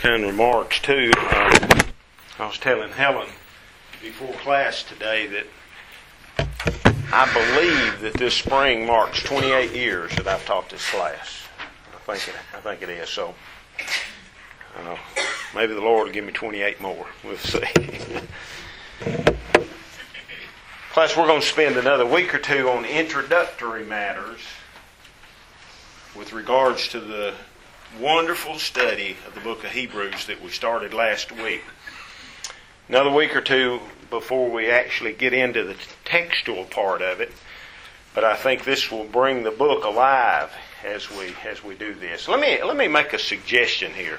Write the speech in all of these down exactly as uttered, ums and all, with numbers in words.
kind remarks too. Um, I was telling Helen before class today that I believe that this spring marks twenty-eight years that I've taught this class. I think it, I think it is. So uh, maybe the Lord will give me twenty-eight more. We'll see. Class, we're going to spend another week or two on introductory matters with regards to the wonderful study of the book of Hebrews that we started last week. Another week or two before we actually get into the textual part of it, but I think this will bring the book alive as we as we do this. Let me let me make a suggestion here.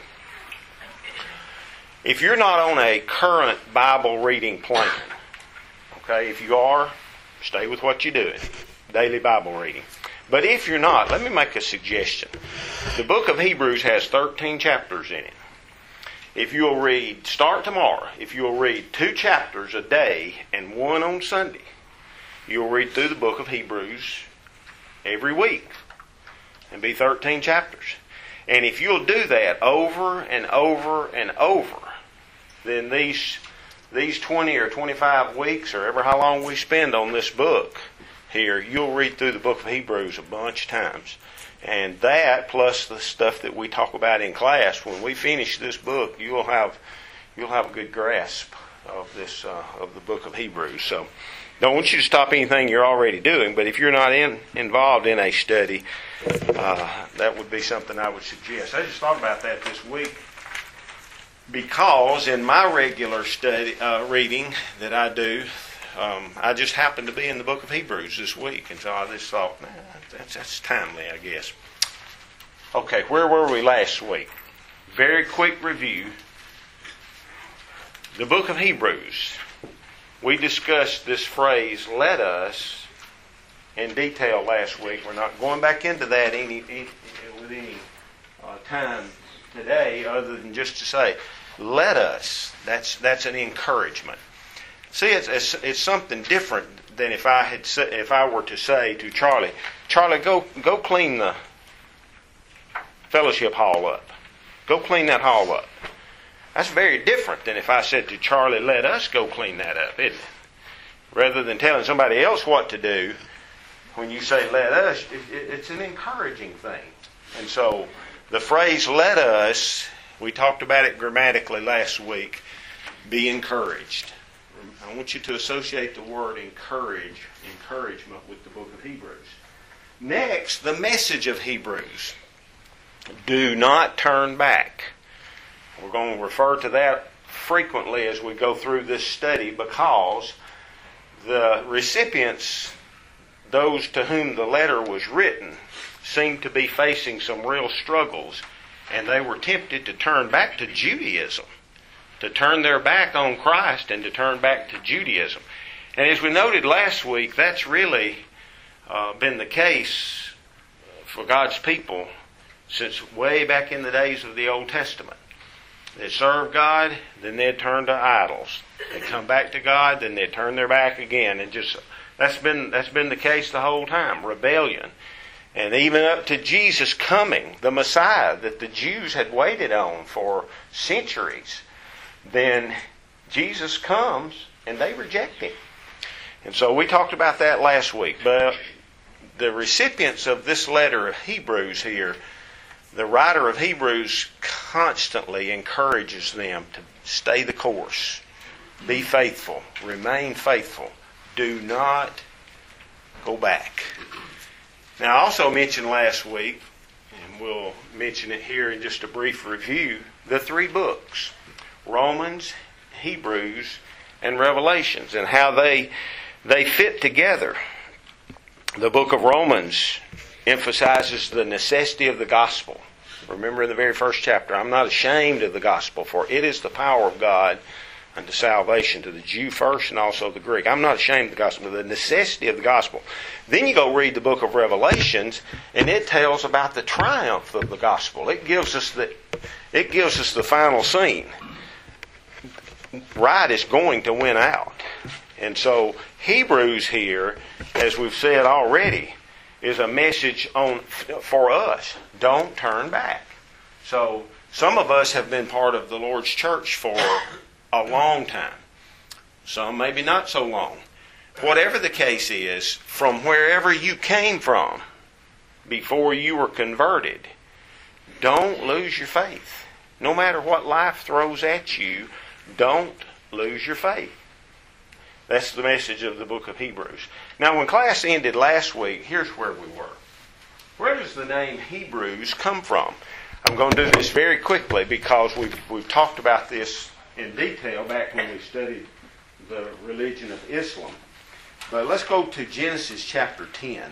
If you're not on a current Bible reading plan, okay, if you are, stay with what you're doing, daily Bible reading. But if you're not, let me make a suggestion. The book of Hebrews has thirteen chapters in it. If you'll read, start tomorrow, if you'll read two chapters a day and one on Sunday, you'll read through the book of Hebrews every week and be thirteen chapters. And if you'll do that over and over and over, then these, these twenty or twenty-five weeks, or ever how long we spend on this book here, you'll read through the book of Hebrews a bunch of times. And that, plus the stuff that we talk about in class, when we finish this book, you'll have you'll have a good grasp of this uh, of the book of Hebrews. So, don't want you to stop anything you're already doing, but if you're not in, involved in a study, uh, that would be something I would suggest. I just thought about that this week because in my regular study uh, reading that I do, Um, I just happened to be in the book of Hebrews this week, and so I just thought, nah, that's, that's timely, I guess. Okay, where were we last week? Very quick review. The book of Hebrews. We discussed this phrase, let us, in detail last week. We're not going back into that any, any with any uh, time today, other than just to say, let us. That's, that's an encouragement. See, it's, it's it's something different than if I had sa- if I were to say to Charlie, Charlie, go go clean the fellowship hall up. Go clean that hall up. That's very different than if I said to Charlie, let us go clean that up, isn't it? Rather than telling somebody else what to do, when you say let us, it, it, it's an encouraging thing. And so the phrase let us, we talked about it grammatically last week, be encouraged. I want you to associate the word encourage, encouragement with the book of Hebrews. Next, the message of Hebrews. Do not turn back. We're going to refer to that frequently as we go through this study because the recipients, those to whom the letter was written, seemed to be facing some real struggles, and they were tempted to turn back to Judaism, to turn their back on Christ and to turn back to Judaism. And as we noted last week, that's really uh, been the case for God's people since way back in the days of the Old Testament. They'd serve God, then they'd turn to idols. They'd come back to God, then they'd turn their back again. And just that's been that's been the case the whole time. Rebellion. And even up to Jesus coming, the Messiah that the Jews had waited on for centuries. Then Jesus comes and they reject Him. And so we talked about that last week. But the recipients of this letter of Hebrews here, the writer of Hebrews constantly encourages them to stay the course. Be faithful. Remain faithful. Do not go back. Now I also mentioned last week, and we'll mention it here in just a brief review, the three books. Romans, Hebrews, and Revelations, and how they they fit together. The book of Romans emphasizes the necessity of the gospel. Remember in the very first chapter, I'm not ashamed of the gospel, for it is the power of God unto salvation to the Jew first and also the Greek. I'm not ashamed of the gospel, the necessity of the gospel. Then you go read the book of Revelations, and it tells about the triumph of the gospel. It gives us the it gives us the final scene. Right is going to win out. And so Hebrews here, as we've said already, is a message on for us. Don't turn back. So Some of us have been part of the Lord's church for a long time. Some maybe not so long. Whatever the case is, from wherever you came from before you were converted, don't lose your faith. No matter what life throws at you, don't lose your faith. That's the message of the book of Hebrews. Now, when class ended last week, here's where we were. Where does the name Hebrews come from? I'm going to do this very quickly because we've, we've talked about this in detail back when we studied the religion of Islam. But let's go to Genesis chapter ten.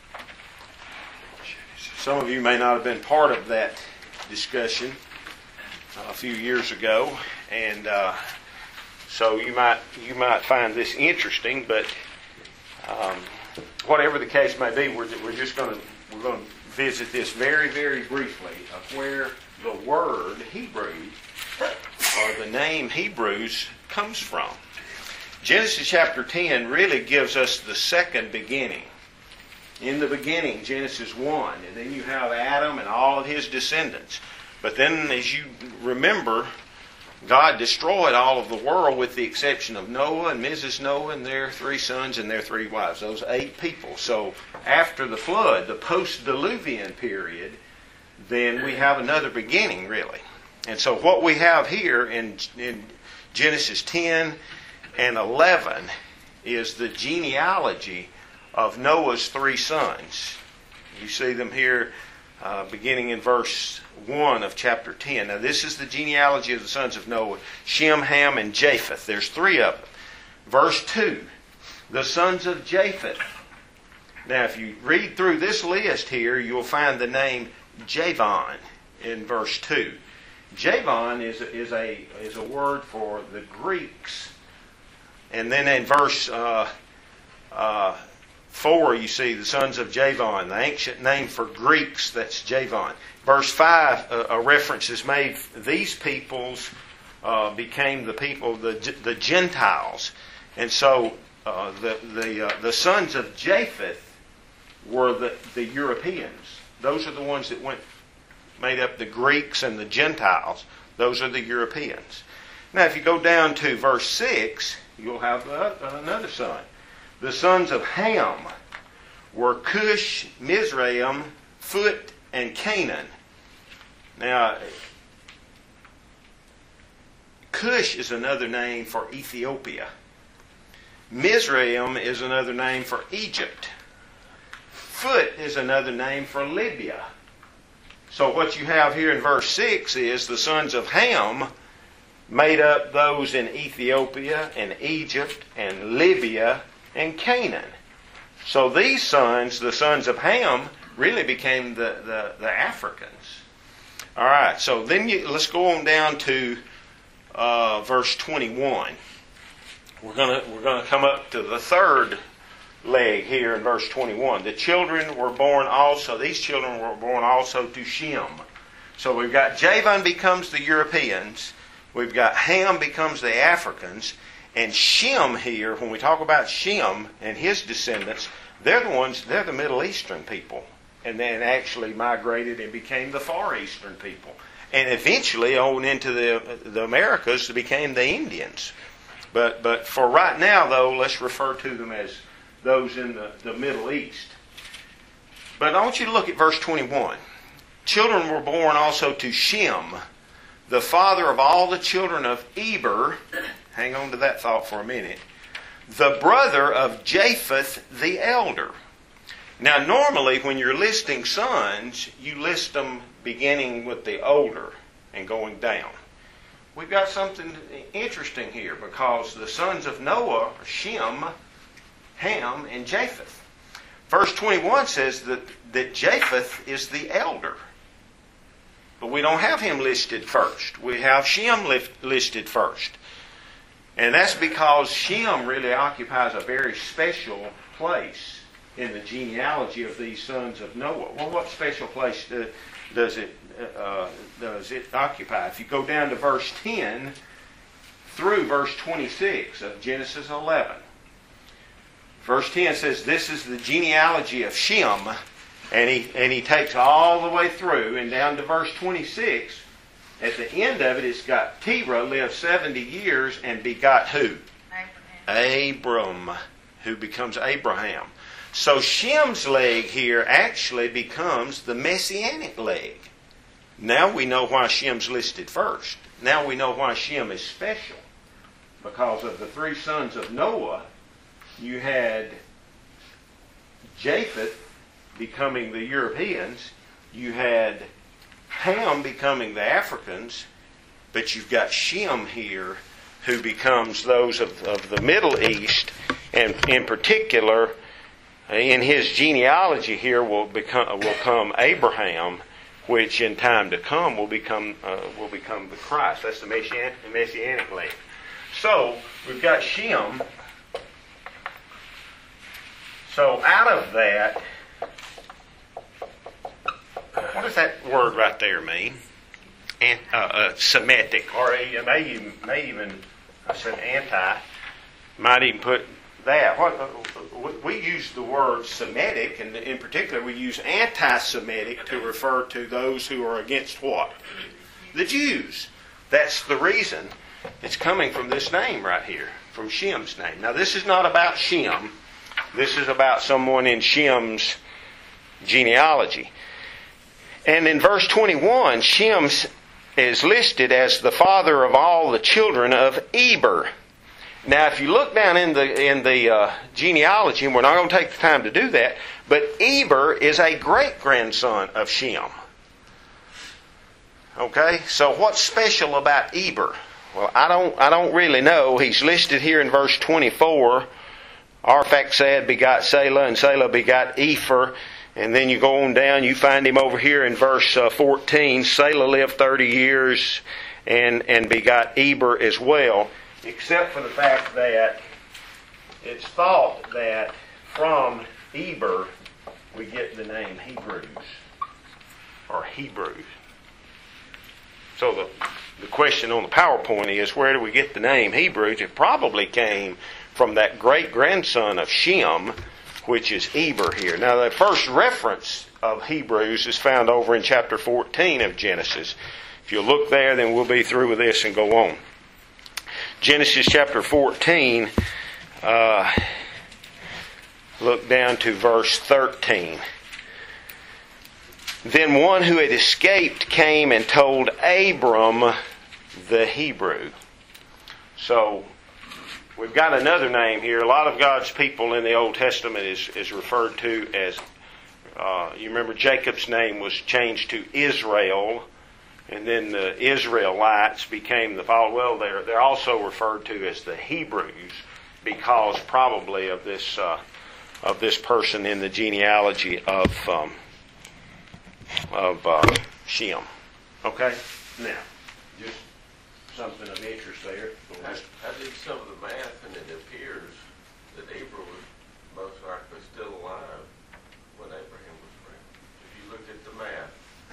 Some of you may not have been part of that discussion a few years ago, and uh, so you might you might find this interesting. But um, whatever the case may be, we're we're just going to we're going to visit this very very briefly of where the word Hebrew or the name Hebrews comes from. Genesis chapter ten really gives us the second beginning. In the beginning, Genesis one, and then you have Adam and all of his descendants. But then, as you remember, God destroyed all of the world with the exception of Noah and Missus Noah and their three sons and their three wives, those eight people. So after the flood, the post-diluvian period, then we have another beginning, really. And so what we have here in, in Genesis ten and eleven is the genealogy of Noah's three sons. You see them here uh, beginning in verse one of chapter ten. Now this is the genealogy of the sons of Noah, Shem, Ham, and Japheth. There's three of them. Verse two, the sons of Japheth. Now if you read through this list here, you'll find the name Javan in verse two. Javan is, is, a, is a word for the Greeks. And then in verse uh, uh, four, you see the sons of Javan, the ancient name for Greeks, that's Javan. Verse five, uh, a reference is made, these peoples uh, became the people, the, the Gentiles. And so uh, the, the, uh, the sons of Japheth were the, the Europeans. Those are the ones that went made up the Greeks and the Gentiles. Those are the Europeans. Now if you go down to verse six, you'll have uh, another son. The sons of Ham were Cush, Mizraim, Phut, and Canaan. Now, Cush is another name for Ethiopia. Mizraim is another name for Egypt. Phut is another name for Libya. So what you have here in verse six is the sons of Ham made up those in Ethiopia and Egypt and Libya and Canaan. So these sons, the sons of Ham, really became the, the, the Africans. All right, so then you, let's go on down to uh, verse twenty-one. We're gonna we're gonna come up to the third leg here in verse twenty-one. The children were born also. These children were born also to Shem. So we've got Javan becomes the Europeans. We've got Ham becomes the Africans. And Shem here, when we talk about Shem and his descendants, they're the ones, they're the Middle Eastern people. And then actually migrated and became the Far Eastern people. And eventually on into the, the Americas became the Indians. But but for right now, though, let's refer to them as those in the, the Middle East. But I want you to look at verse twenty-one. Children were born also to Shem, the father of all the children of Eber. Hang on to that thought for a minute. The brother of Japheth the elder. Now normally when you're listing sons, you list them beginning with the older and going down. We've got something interesting here because the sons of Noah are Shem, Ham, and Japheth. Verse twenty-one says that, that Japheth is the elder. But we don't have him listed first. We have Shem listed first. And that's because Shem really occupies a very special place in the genealogy of these sons of Noah. Well, what special place do, does it uh, does it occupy? If you go down to verse ten through verse twenty-six of Genesis eleven. Verse ten says, this is the genealogy of Shem, and he and he takes all the way through, and down to verse twenty-six, at the end of it, it's got Terah lived seventy years and begot who? Abraham. Abram, who becomes Abraham. So Shem's leg here actually becomes the Messianic leg. Now we know why Shem's listed first. Now we know why Shem is special. Because of the three sons of Noah, you had Japheth becoming the Europeans, you had Ham becoming the Africans, but you've got Shem here who becomes those of, of the Middle East, and in particular, in his genealogy here will become will come Abraham, which in time to come will become uh, will become the Christ. That's the Messianic, Messianic leg. So we've got Shem. So out of that, what does that word right there mean? And, uh, uh, Semitic, or it may even, may even I said anti, might even put that. What uh, we use the word Semitic, and in particular we use anti-Semitic to refer to those who are against what? The Jews. That's the reason it's coming from this name right here, from Shem's name. Now this is not about Shem. This is about someone in Shem's genealogy. And in verse twenty-one, Shem is listed as the father of all the children of Eber. Now, if you look down in the in the uh, genealogy, and we're not going to take the time to do that, but Eber is a great-grandson of Shem. Okay, so what's special about Eber? Well, I don't I don't really know. He's listed here in verse twenty-four. Arphaxad begot Selah, and Selah begot Epher. And then you go on down, you find him over here in verse uh, fourteen. Selah lived thirty years and, and begot Eber as well, except for the fact that it's thought that from Eber we get the name Hebrews, or Hebrews. So the, the question on the PowerPoint is, where do we get the name Hebrews? It probably came from that great-grandson of Shem, which is Eber here. Now, the first reference of Hebrews is found over in chapter fourteen of Genesis. If you look there, then we'll be through with this and go on. Genesis chapter fourteen, uh, look down to verse thirteen. Then one who had escaped came and told Abram the Hebrew. So, we've got another name here. A lot of God's people in the Old Testament is, is referred to as, uh, you remember Jacob's name was changed to Israel, and then the Israelites became the followers. Well, they're, they're also referred to as the Hebrews because probably of this uh, of this person in the genealogy of um, of uh, Shem. Okay? Now, just something of interest there. I, I did some of the math, and it appears that Abram was most likely still alive when Abraham was born. If you looked at the math.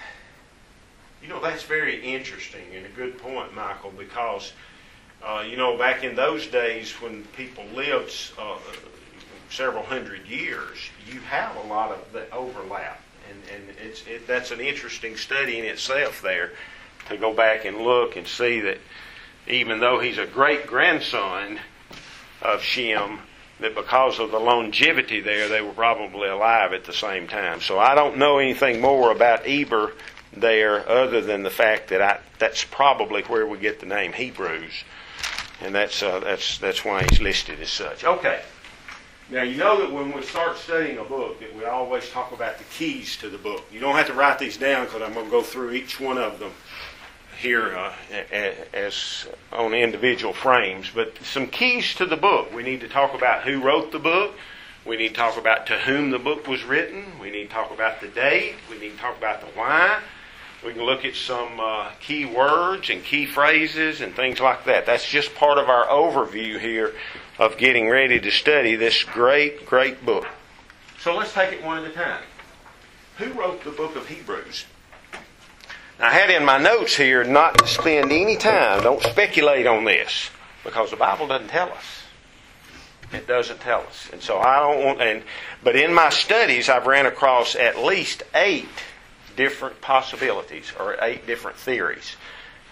You know, that's very interesting and a good point, Michael, because, uh, you know, back in those days when people lived uh, several hundred years, you have a lot of the overlap. And, and it's it, that's an interesting study in itself there, to go back and look and see that even though he's a great-grandson of Shem, that because of the longevity there, they were probably alive at the same time. So I don't know anything more about Eber there other than the fact that I, that's probably where we get the name Hebrews. And that's, uh, that's, that's why he's listed as such. Okay. Now, you know that when we start studying a book, that we always talk about the keys to the book. You don't have to write these down because I'm going to go through each one of them here uh, as on individual frames. But some keys to the book. We need to talk about who wrote the book. We need to talk about to whom the book was written. We need to talk about the date. We need to talk about the why. We can look at some uh, key words and key phrases and things like that. That's just part of our overview here of getting ready to study this great, great book. So let's take it one at a time. Who wrote the book of Hebrews? Now, I had in my notes here not to spend any time, don't speculate on this, because the Bible doesn't tell us. It doesn't tell us. And so I don't want, and but in my studies I've ran across at least eight different possibilities or eight different theories.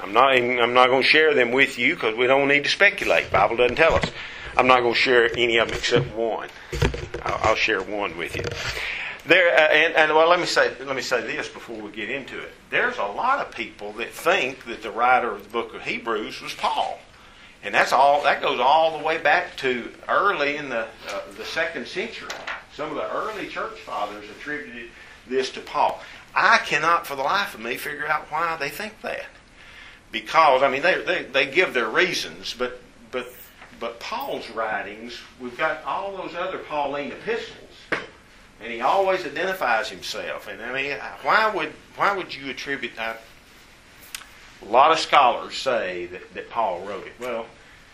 I'm not even, I'm not going to share them with you because we don't need to speculate. The Bible doesn't tell us. I'm not going to share any of them except one. I'll, I'll share one with you. There, uh, and, and well, let me say let me say this before we get into it. There's a lot of people that think that the writer of the book of Hebrews was Paul, and that's all. That goes all the way back to early in the uh, the second century. Some of the early church fathers attributed this to Paul. I cannot, for the life of me, figure out why they think that. Because I mean, they they, they give their reasons, but but but Paul's writings, we've got all those other Pauline epistles. And he always identifies himself. And I mean, why would why would you attribute that? A lot of scholars say that, that Paul wrote it. Well,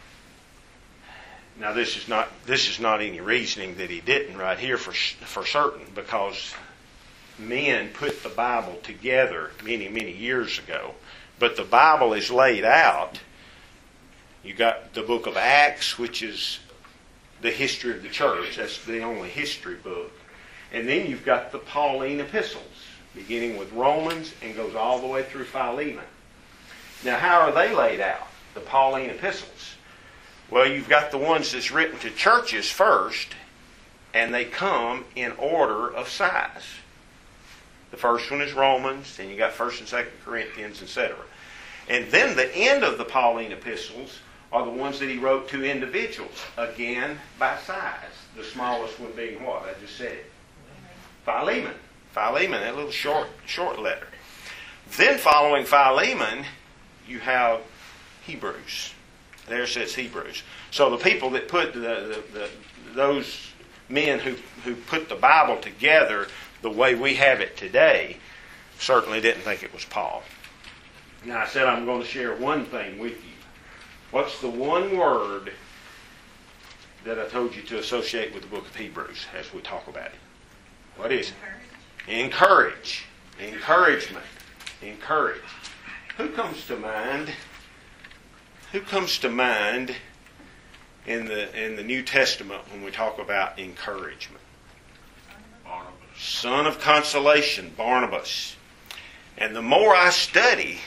now this is not this is not any reasoning that he didn't right here for for certain, because men put the Bible together many many years ago. But the Bible is laid out. You got the book of Acts, which is the history of the church. That's the only history book. And then you've got the Pauline epistles, beginning with Romans and goes all the way through Philemon. Now, how are they laid out, the Pauline epistles? Well, you've got the ones that's written to churches first, and they come in order of size. The first one is Romans, then you got First and Second Corinthians, et cetera. And then the end of the Pauline epistles are the ones that he wrote to individuals, again by size. The smallest one being what? I just said it. Philemon. Philemon, that little short short letter. Then following Philemon, you have Hebrews. There it says Hebrews. So the people that put the, the, the those men who, who put the Bible together the way we have it today certainly didn't think it was Paul. Now I said I'm going to share one thing with you. What's the one word that I told you to associate with the book of Hebrews as we talk about it? What is it? Encourage. Encourage. Encouragement. Encourage. Who comes to mind? Who comes to mind in the in the New Testament when we talk about encouragement? Barnabas. Son of consolation, Barnabas. And the more I study,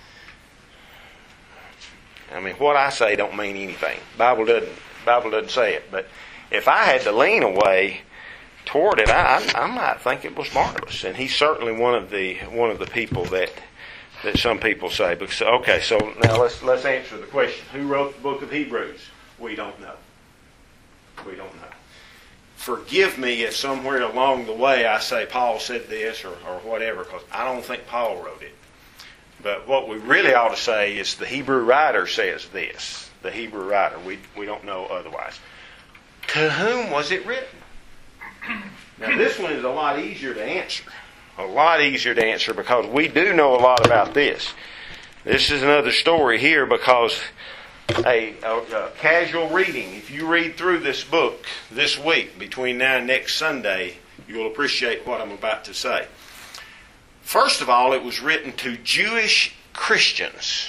I mean, what I say don't mean anything. Bible doesn't Bible doesn't say it, but if I had to lean away toward it, I, I might think it was Barnabas, and he's certainly one of the one of the people that that some people say. Because, okay, so now let's let's answer the question: who wrote the book of Hebrews? We don't know. We don't know. Forgive me if somewhere along the way I say Paul said this or, or whatever, because I don't think Paul wrote it. But what we really ought to say is the Hebrew writer says this. The Hebrew writer. We we don't know otherwise. To whom was it written? Now this one is a lot easier to answer. A lot easier to answer because we do know a lot about this. This is another story here because a, a, a casual reading, if you read through this book this week, between now and next Sunday, you'll appreciate what I'm about to say. First of all, it was written to Jewish Christians.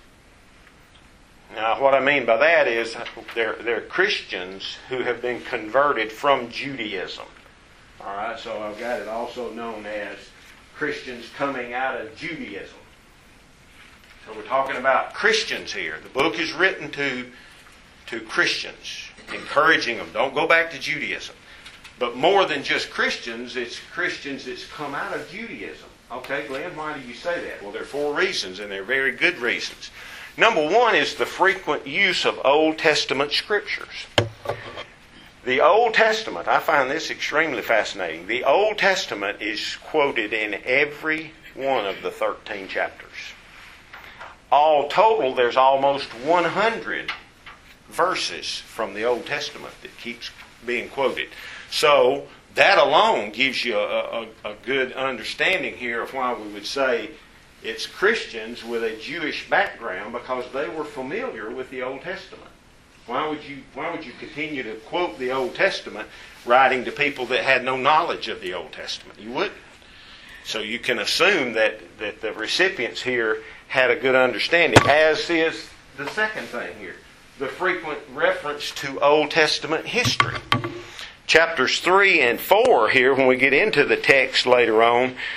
Now, what I mean by that is they're, they're Christians who have been converted from Judaism. All right, so I've got it also known as Christians coming out of Judaism. So we're talking about Christians here. The book is written to, to Christians, encouraging them. Don't go back to Judaism. But more than just Christians, it's Christians that's come out of Judaism. Okay, Glenn, why do you say that? Well, there are four reasons, and they're very good reasons. Number one is the frequent use of Old Testament scriptures. The Old Testament, I find this extremely fascinating. The Old Testament is quoted in every one of the thirteen chapters. All total, there's almost one hundred verses from the Old Testament that keeps being quoted. So that alone gives you a, a, a good understanding here of why we would say it's Christians with a Jewish background, because they were familiar with the Old Testament. Why would you why would you continue to quote the Old Testament writing to people that had no knowledge of the Old Testament? You wouldn't. So you can assume that, that the recipients here had a good understanding, as is the second thing here, the frequent reference to Old Testament history. Chapters three and four here, when we get into the text later on,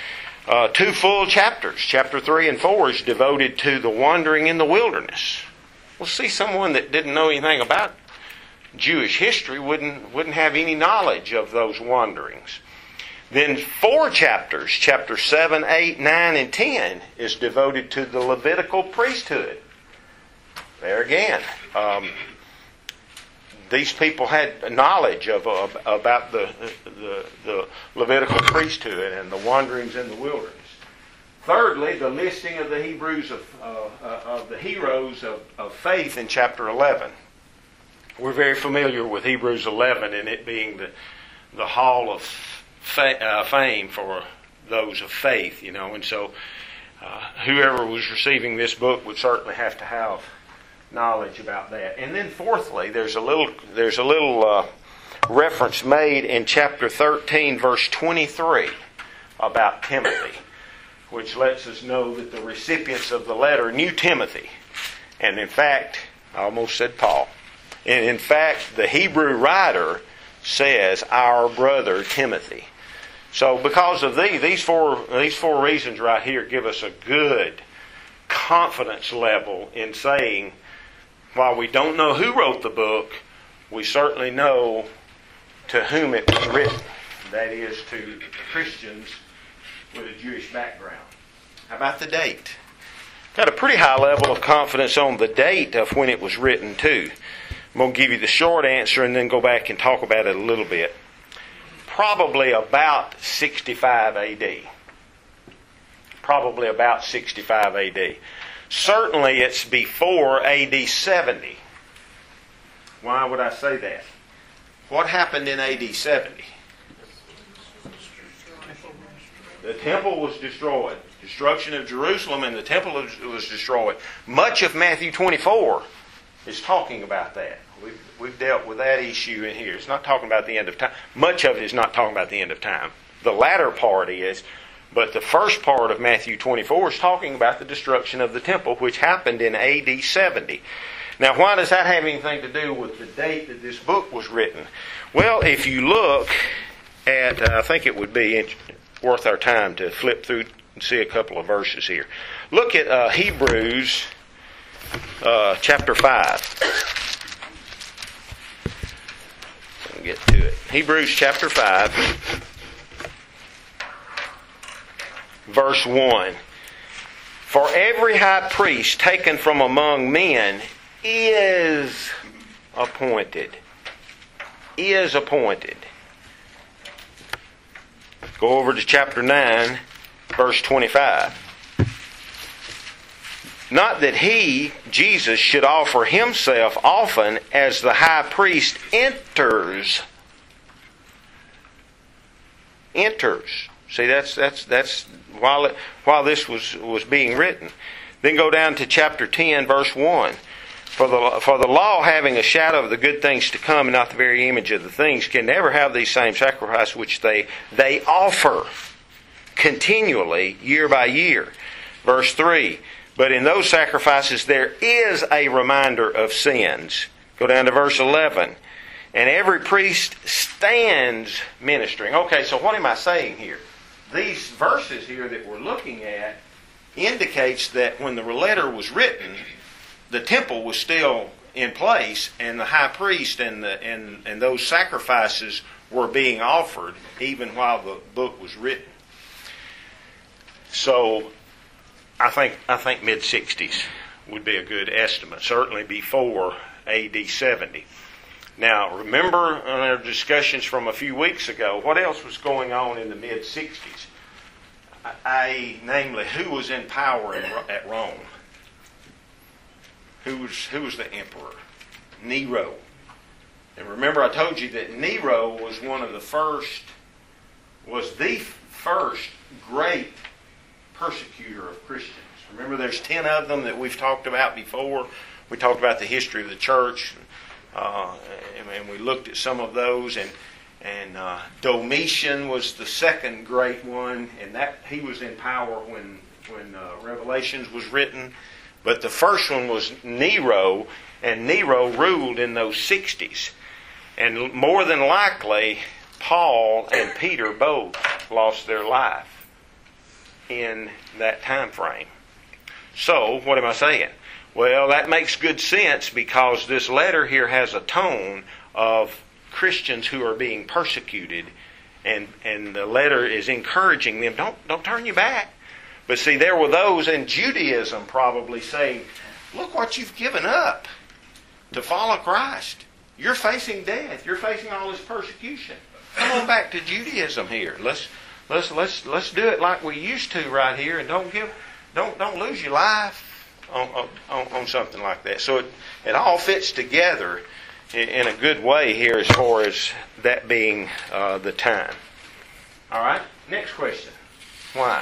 Uh, two full chapters, chapter three and four, is devoted to the wandering in the wilderness. Well, see, someone that didn't know anything about Jewish history wouldn't wouldn't have any knowledge of those wanderings. Then four chapters, chapter seven, eight, nine, and ten, is devoted to the Levitical priesthood. There again, um, these people had knowledge of uh, about the, the the Levitical priesthood and the wanderings in the wilderness. Thirdly, the listing of the Hebrews of uh, uh, of the heroes of, of faith in chapter eleven. We're very familiar with Hebrews eleven and it being the the hall of fa- uh, fame for those of faith, you know, and so uh, whoever was receiving this book would certainly have to have knowledge about that. And then fourthly, there's a little there's a little uh, reference made in chapter thirteen, verse twenty-three, about Timothy, which lets us know that the recipients of the letter knew Timothy, and in fact, I almost said Paul. And in fact, the Hebrew writer says, our brother Timothy. So because of these, these four, these four reasons right here give us a good confidence level in saying, while we don't know who wrote the book, we certainly know to whom it was written. That is, to Christians with a Jewish background. How about the date? Got a pretty high level of confidence on the date of when it was written too. I'm going to give you the short answer and then go back and talk about it a little bit. Probably about sixty-five A D. Probably about sixty-five A D. Certainly it's before A D seventy. Why would I say that? What happened in A D seventy? The temple was destroyed. Destruction of Jerusalem and the temple was destroyed. Much of Matthew twenty-four is talking about that. We've, we've dealt with that issue in here. It's not talking about the end of time. Much of it is not talking about the end of time. The latter part is, but the first part of Matthew twenty-four is talking about the destruction of the temple, which happened in A D seventy. Now, why does that have anything to do with the date that this book was written? Well, if you look at, uh, I think it would be worth our time to flip through and see a couple of verses here. Look at uh, Hebrews uh, chapter five. I'll get to it. Hebrews chapter five, verse one. For every high priest taken from among men is appointed. Is appointed. Go over to chapter nine, verse twenty-five. Not that he, Jesus, should offer himself often as the high priest enters. Enters. See, that's that's that's while it, while this was, was being written. Then go down to chapter ten, verse one. For the for the law, having a shadow of the good things to come, and not the very image of the things, can never have these same sacrifices which they they offer continually, year by year. Verse three. But in those sacrifices there is a reminder of sins. Go down to verse eleven. And every priest stands ministering. Okay, so what am I saying here? These verses here that we're looking at indicates that when the letter was written, the temple was still in place, and the high priest and the and, and those sacrifices were being offered even while the book was written. So I think I think mid sixties would be a good estimate, certainly before A D seventy. Now, remember in our discussions from a few weeks ago, what else was going on in the mid sixties? I, namely, who was in power in, at Rome? Who was who was the emperor? Nero. And remember, I told you that Nero was one of the first, was the first great persecutor of Christians. Remember, there's ten of them that we've talked about before. We talked about the history of the church, uh, and, and we looked at some of those. And and uh, Domitian was the second great one, and that he was in power when when uh, Revelations was written. But the first one was Nero, and Nero ruled in those sixties. And more than likely, Paul and Peter both lost their life in that time frame. So, what am I saying? Well, that makes good sense because this letter here has a tone of Christians who are being persecuted, and, and the letter is encouraging them, don't, don't turn your back. But see, there were those in Judaism probably saying, look what you've given up to follow Christ. You're facing death. You're facing all this persecution. Come on back to Judaism here. Let's let's let's let's do it like we used to right here, and don't give don't don't lose your life on on, on something like that. So it, it all fits together in, in a good way here as far as that being uh, the time. All right. Next question. Why?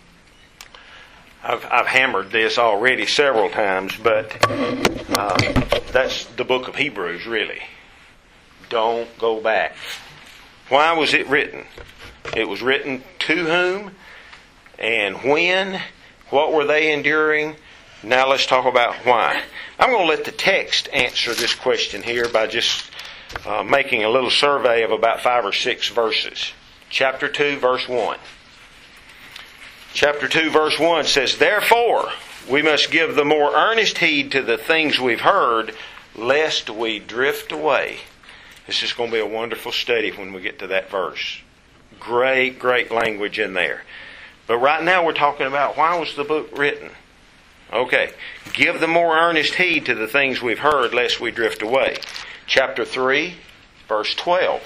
I've, I've hammered this already several times, but uh, that's the book of Hebrews, really. Don't go back. Why was it written? It was written to whom and when? What were they enduring? Now let's talk about why. I'm going to let the text answer this question here by just uh, making a little survey of about five or six verses. Chapter two, verse one. Chapter two, verse one says, therefore, we must give the more earnest heed to the things we've heard, lest we drift away. This is going to be a wonderful study when we get to that verse. Great, great language in there. But right now we're talking about why was the book written? Okay. Give the more earnest heed to the things we've heard, lest we drift away. Chapter three, verse twelve.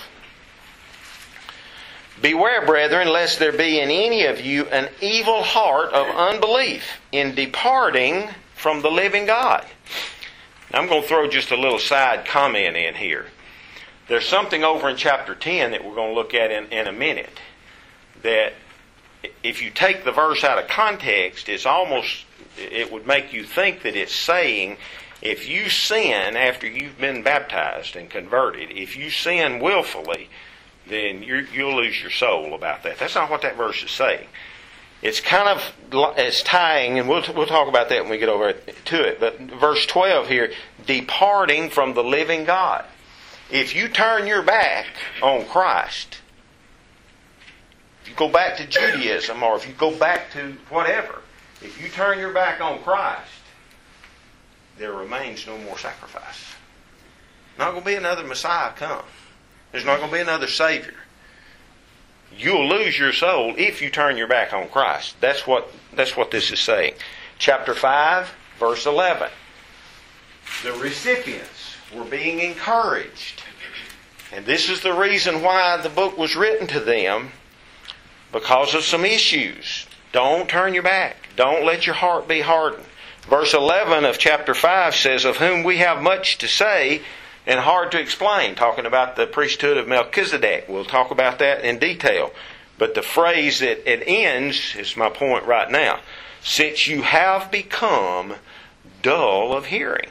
Beware, brethren, lest there be in any of you an evil heart of unbelief in departing from the living God. Now, I'm going to throw just a little side comment in here. There's something over in chapter ten that we're going to look at in, in a minute, that if you take the verse out of context, it's almost, it would make you think that it's saying, if you sin after you've been baptized and converted, if you sin willfully, then you're, you'll lose your soul about that. That's not what that verse is saying. It's kind of, it's tying, and we'll, we'll talk about that when we get over to it, but verse twelve here, departing from the living God. If you turn your back on Christ, if you go back to Judaism, or if you go back to whatever, if you turn your back on Christ, there remains no more sacrifice. Not going to be another Messiah come. There's not going to be another Savior. You'll lose your soul if you turn your back on Christ. That's what, that's what this is saying. Chapter five, verse eleven. The recipients were being encouraged. And this is the reason why the book was written to them, because of some issues. Don't turn your back. Don't let your heart be hardened. Verse eleven of chapter five says, of whom we have much to say and hard to explain, talking about the priesthood of Melchizedek. We'll talk about that in detail. But the phrase that it ends is my point right now. Since you have become dull of hearing.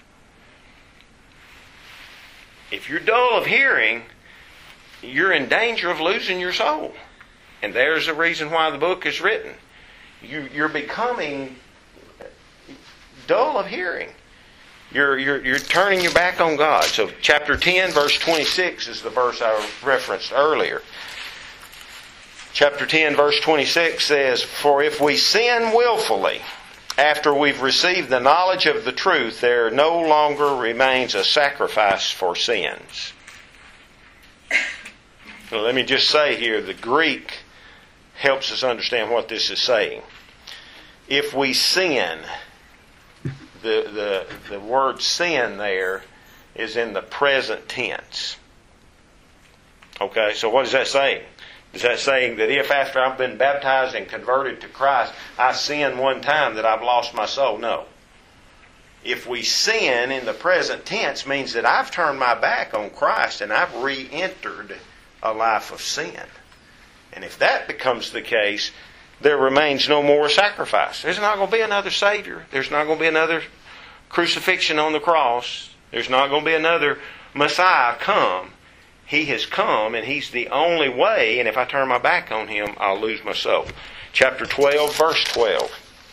If you're dull of hearing, you're in danger of losing your soul. And there's the reason why the book is written. You, you're becoming dull of hearing. You're, you're, you're turning your back on God. So chapter ten, verse twenty-six is the verse I referenced earlier. Chapter ten, verse twenty-six says, for if we sin willfully, after we've received the knowledge of the truth, there no longer remains a sacrifice for sins. So let me just say here, the Greek helps us understand what this is saying. If we sin, the, the, the word sin there is in the present tense. Okay, so what is that saying? Is that saying that if after I've been baptized and converted to Christ, I sin one time that I've lost my soul? No. If we sin in the present tense means that I've turned my back on Christ and I've re-entered a life of sin. And if that becomes the case, there remains no more sacrifice. There's not going to be another Savior. There's not going to be another crucifixion on the cross. There's not going to be another Messiah come. He has come, and He's the only way, and if I turn my back on Him, I'll lose my soul. Chapter twelve, verse twelve.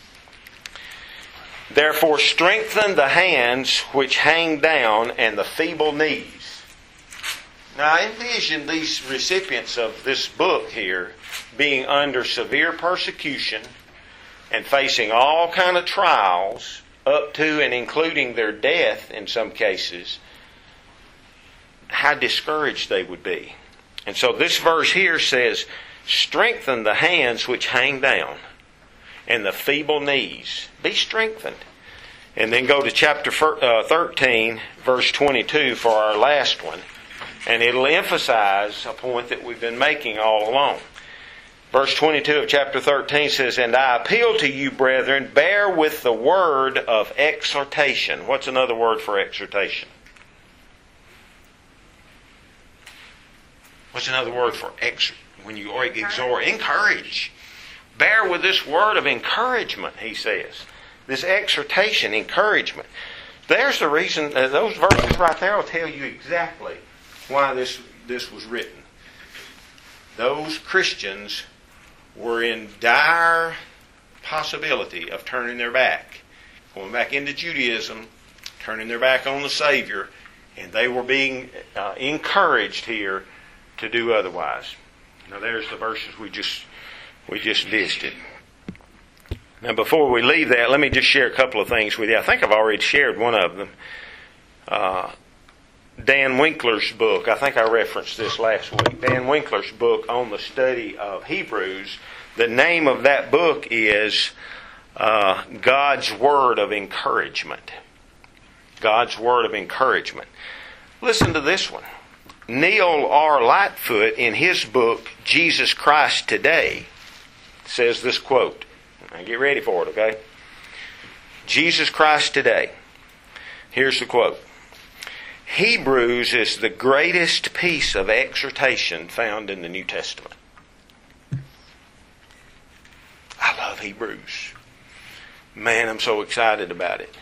Therefore strengthen the hands which hang down and the feeble knees. Now I envision these recipients of this book here being under severe persecution and facing all kind of trials, up to and including their death in some cases, how discouraged they would be. And so this verse here says, strengthen the hands which hang down and the feeble knees. Be strengthened. And then go to chapter thirteen, verse twenty-two for our last one. And it'll emphasize a point that we've been making all along. Verse twenty-two of chapter thirteen says, and I appeal to you, brethren, bear with the word of exhortation. What's another word for exhortation? What's another word for exhort? When you exhort, encourage. Bear with this word of encouragement, he says. This exhortation, encouragement. There's the reason, uh, those verses right there will tell you exactly why this, this was written. Those Christians were in dire possibility of turning their back, going back into Judaism, turning their back on the Savior, and they were being uh, encouraged here to do otherwise. Now there's the verses we just we just visited. Now before we leave that, let me just share a couple of things with you. I think I've already shared one of them. Uh, Dan Winkler's book, I think I referenced this last week. Dan Winkler's book on the study of Hebrews. The name of that book is uh, God's Word of Encouragement. God's Word of Encouragement. Listen to this one. Neil R. Lightfoot, in his book, Jesus Christ Today, says this quote. Now get ready for it, okay? Jesus Christ Today. Here's the quote. Hebrews is the greatest piece of exhortation found in the New Testament. I love Hebrews. Man, I'm so excited about it.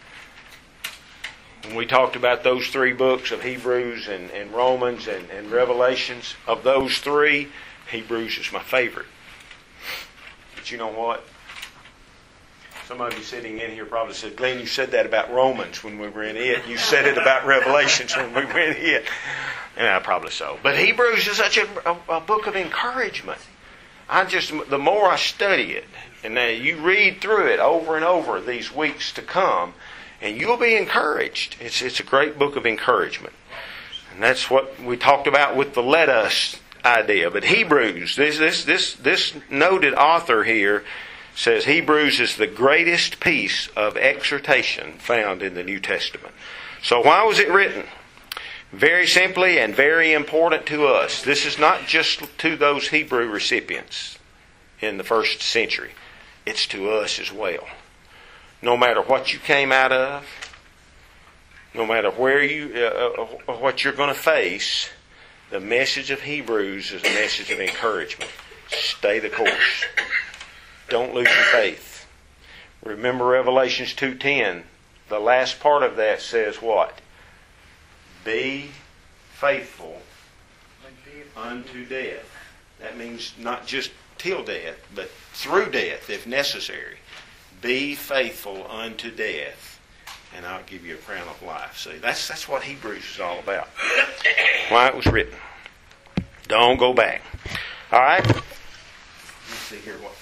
When we talked about those three books of Hebrews and, and Romans and, and Revelations, of those three, Hebrews is my favorite. But you know what? Some of you sitting in here probably said, Glenn, you said that about Romans when we were in it. You said it about Revelations when we were in it. Yeah, probably so. But Hebrews is such a, a, a book of encouragement. I just, the more I study it, and then you read through it over and over these weeks to come, and you'll be encouraged. It's it's a great book of encouragement. And that's what we talked about with the let us idea. But Hebrews, this this this this noted author here says Hebrews is the greatest piece of exhortation found in the New Testament. So why was it written? Very simply and very important to us. This is not just to those Hebrew recipients in the first century. It's to us as well. No matter what you came out of, no matter where you, uh, what you're going to face, the message of Hebrews is a message of encouragement. Stay the course. Don't lose your faith. Remember Revelations two ten. The last part of that says what? Be faithful unto death. That means not just till death, but through death if necessary. Be faithful unto death, and I'll give you a crown of life. See, that's that's what Hebrews is all about. Why it was written. Don't go back. All right. Let's see here what.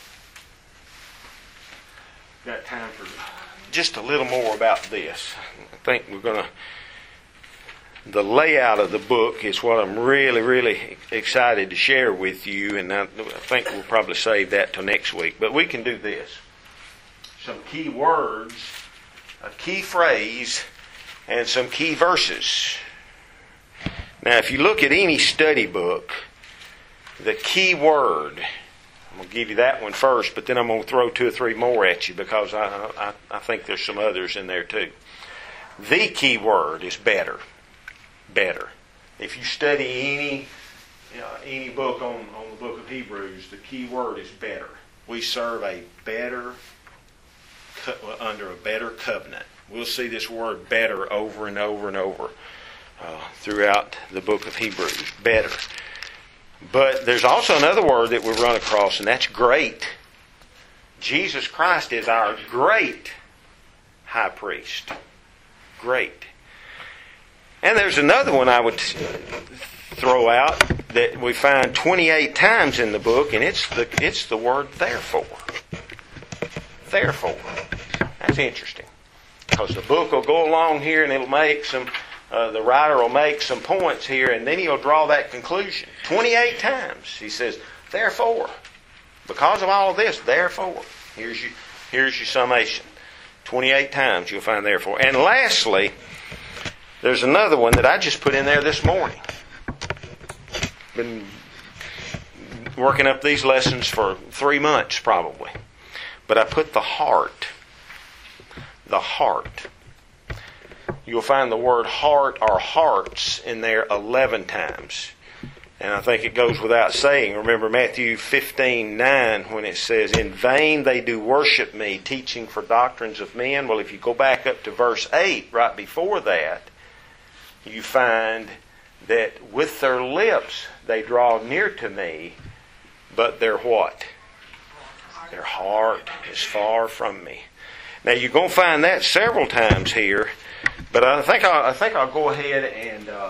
Got time for just a little more about this. I think we're going to. The layout of the book is what I'm really, really excited to share with you, and I think we'll probably save that till next week. But we can do this. Some key words, a key phrase, and some key verses. Now, if you look at any study book, the key word, I'm going to give you that one first, but then I'm going to throw two or three more at you because I, I, I think there's some others in there too. The key word is better. Better. If you study any uh, any book on, on the book of Hebrews, the key word is better. We serve a better, co- under a better covenant. We'll see this word better over and over and over uh, throughout the book of Hebrews. Better. But there's also another word that we run across, and that's great. Jesus Christ is our great high priest. Great. And there's another one I would throw out, that we find twenty-eight times in the book, and it's the it's the word therefore. Therefore. That's interesting. Because the book will go along here and it'll make some, uh, the writer will make some points here, and then he'll draw that conclusion. twenty-eight times he says, therefore. Because of all of this, therefore. Here's your, here's your summation. twenty-eight times you'll find therefore. And lastly, there's another one that I just put in there this morning. Been working up these lessons for three months probably. But I put the heart. The heart. You'll find the word heart or hearts in there eleven times. And I think it goes without saying. Remember Matthew fifteen nine when it says, in vain they do worship me, teaching for doctrines of men. Well, if you go back up to verse eight, right before that, you find that with their lips they draw near to me, but their what? Their heart is far from me. Now you're going to find that several times here, but I think I'll, I think I'll go ahead and uh,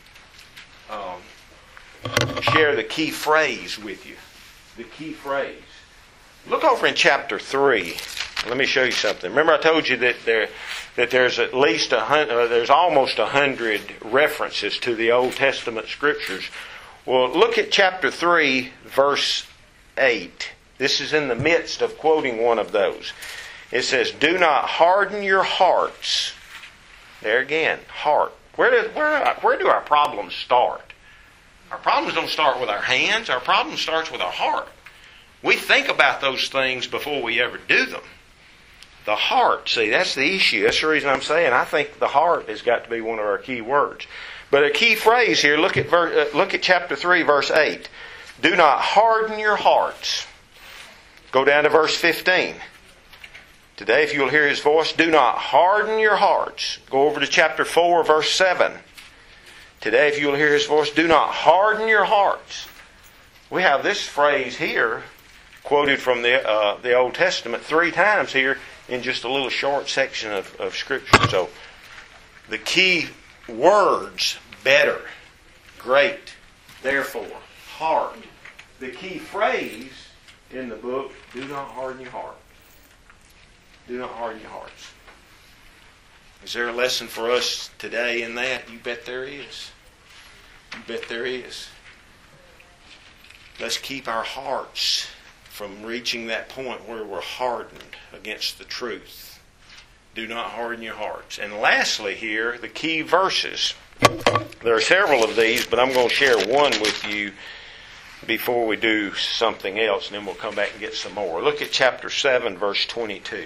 um, share the key phrase with you. The key phrase. Look over in chapter three. Let me show you something. Remember, I told you that there that there's at least a hundred, uh, there's almost a hundred references to the Old Testament scriptures. Well, look at chapter three, verse eight. This is in the midst of quoting one of those. It says, do not harden your hearts. There again, heart. Where do, where, where do our problems start? Our problems don't start with our hands. Our problem starts with our heart. We think about those things before we ever do them. The heart, see, that's the issue. That's the reason I'm saying I think the heart has got to be one of our key words. But a key phrase here, look at, ver, uh, look at chapter three, verse eight. Do not harden your hearts. Go down to verse fifteen. Today, if you will hear His voice, do not harden your hearts. Go over to chapter four, verse seven. Today, if you will hear His voice, do not harden your hearts. We have this phrase here, quoted from the uh, the Old Testament three times here in just a little short section of, of Scripture. So, the key words, better, great, therefore, heart. The key phrase in the book, do not harden your heart. Do not harden your hearts. Is there a lesson for us today in that? You bet there is. You bet there is. Let's keep our hearts from reaching that point where we're hardened against the truth. Do not harden your hearts. And lastly here, the key verses. There are several of these, but I'm going to share one with you before we do something else, and then we'll come back and get some more. Look at chapter seven, verse twenty-two.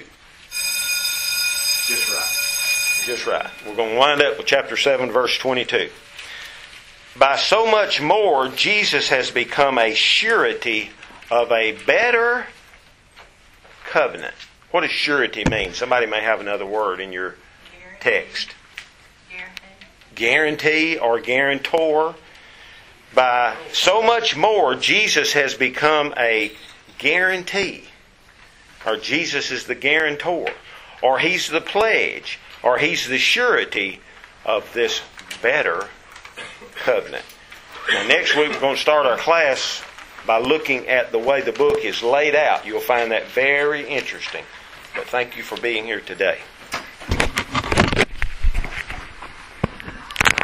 Just right. Just right. We're going to wind up with chapter seven, verse twenty-two. By so much more, Jesus has become a surety of a better covenant. What does surety mean? Somebody may have another word in your text. Guarantee. Guarantee or guarantor. By so much more, Jesus has become a guarantee. Or Jesus is the guarantor. Or He's the pledge. Or He's the surety of this better covenant. Now, next week we're going to start our class by looking at the way the book is laid out. You'll find that very interesting. But thank you for being here today.